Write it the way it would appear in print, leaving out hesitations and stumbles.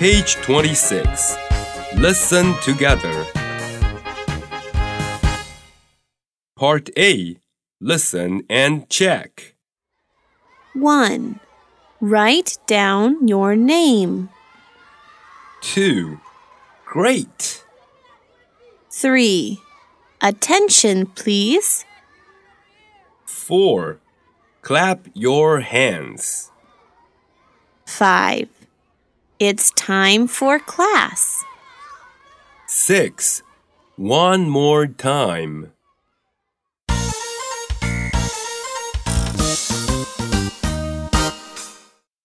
Page 26. Listen together. Part A. Listen and check. 1. Write down your name. 2. Great. 3. Attention, please. 4. Clap your hands. 5. It's time for class. 6. One more time.